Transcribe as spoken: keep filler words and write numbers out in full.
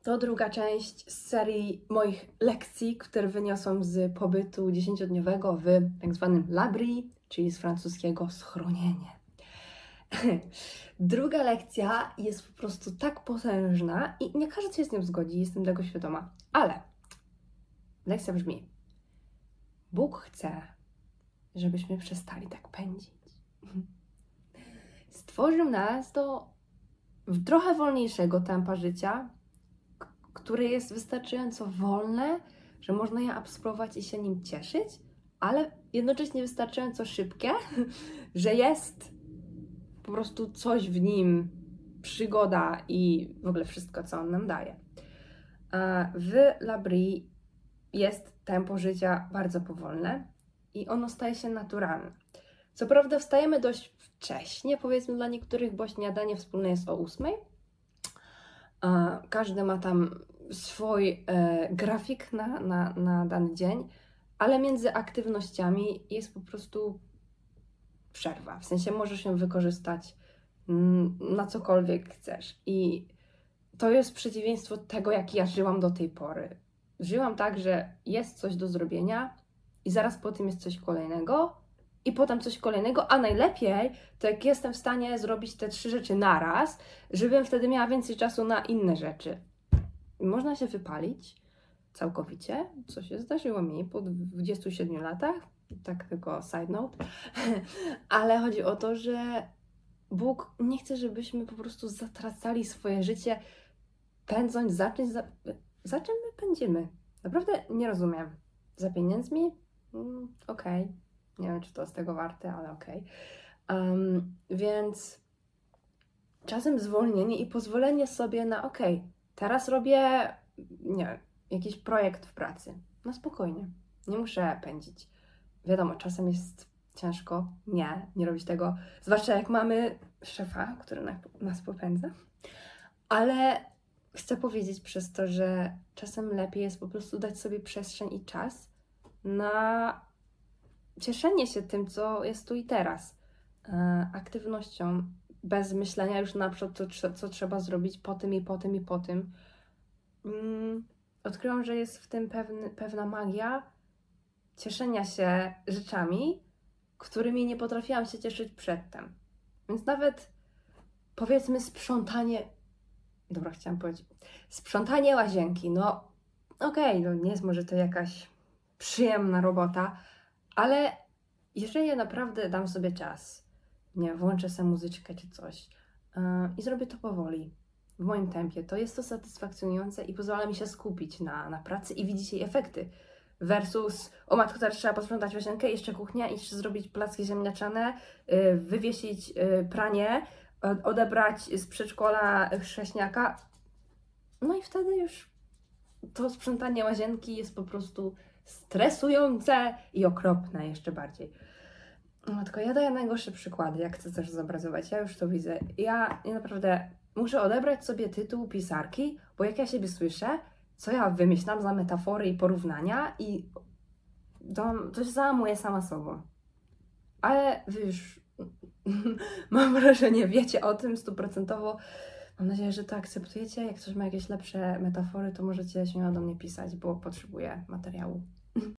To druga część z serii moich lekcji, które wyniosłam z pobytu dziesięciodniowego w tak zwanym l'abri, czyli z francuskiego schronienie. Druga lekcja jest po prostu tak potężna i nie każdy się z nią zgodzi, jestem tego świadoma, ale lekcja brzmi: Bóg chce, żebyśmy przestali tak pędzić. Stworzył nas do trochę wolniejszego tempa życia, które jest wystarczająco wolne, że można je absorbować i się nim cieszyć, ale jednocześnie wystarczająco szybkie, że jest po prostu coś w nim, przygoda i w ogóle wszystko, co on nam daje. W l'abri jest tempo życia bardzo powolne i ono staje się naturalne. Co prawda wstajemy dość wcześnie, powiedzmy dla niektórych, bo śniadanie wspólne jest o ósmej. Każdy ma tam swój e, grafik na, na, na dany dzień, ale między aktywnościami jest po prostu przerwa. W sensie możesz ją wykorzystać mm, na cokolwiek chcesz. I to jest przeciwieństwo tego, jak ja żyłam do tej pory. Żyłam tak, że jest coś do zrobienia i zaraz po tym jest coś kolejnego i potem coś kolejnego, a najlepiej to jak jestem w stanie zrobić te trzy rzeczy naraz, żebym wtedy miała więcej czasu na inne rzeczy. Można się wypalić całkowicie, co się zdarzyło mi po dwudziestu siedmiu latach, tak tylko side note, ale chodzi o to, że Bóg nie chce, żebyśmy po prostu zatracali swoje życie, pędząc za czymś, za, za czym my pędzimy. Naprawdę nie rozumiem. Za pieniędzmi? Mm, okej. Okay. Nie wiem, czy to z tego warte, ale okej. Okay. Um, więc czasem zwolnienie i pozwolenie sobie na okej, okay, teraz robię, nie wiem, jakiś projekt w pracy. No spokojnie, nie muszę pędzić. Wiadomo, czasem jest ciężko, nie, nie robić tego, zwłaszcza jak mamy szefa, który nas popędza. Ale chcę powiedzieć przez to, że czasem lepiej jest po prostu dać sobie przestrzeń i czas na cieszenie się tym, co jest tu i teraz. E, aktywnością, bez myślenia już na przykład, co, co trzeba zrobić po tym i po tym i po tym. Mm, odkryłam, że jest w tym pewny, pewna magia cieszenia się rzeczami, którymi nie potrafiłam się cieszyć przedtem. Więc nawet powiedzmy sprzątanie, dobra, chciałam powiedzieć, sprzątanie łazienki, no okej, okay, no nie jest może to jakaś przyjemna robota, ale jeżeli ja naprawdę dam sobie czas, nie włączę sobie muzyczkę czy coś yy, i zrobię to powoli, w moim tempie, to jest to satysfakcjonujące i pozwala mi się skupić na, na pracy i widzieć jej efekty. Versus, o matko, teraz trzeba posprzątać łazienkę, jeszcze kuchnia, jeszcze zrobić placki ziemniaczane, yy, wywiesić yy, pranie, yy, odebrać z przedszkola chrześniaka. No i wtedy już to sprzątanie łazienki jest po prostu stresujące i okropne jeszcze bardziej. No tylko ja daję najgorsze przykłady, jak chcę coś zobrazować. Ja już to widzę. Ja, ja naprawdę muszę odebrać sobie tytuł pisarki, bo jak ja siebie słyszę, co ja wymyślam za metafory i porównania i to, to się załamuję sama sobą. Ale wy już mam wrażenie, wiecie o tym stuprocentowo. Mam nadzieję, że to akceptujecie. Jak ktoś ma jakieś lepsze metafory, to możecie śmiało do mnie pisać, bo potrzebuję materiału.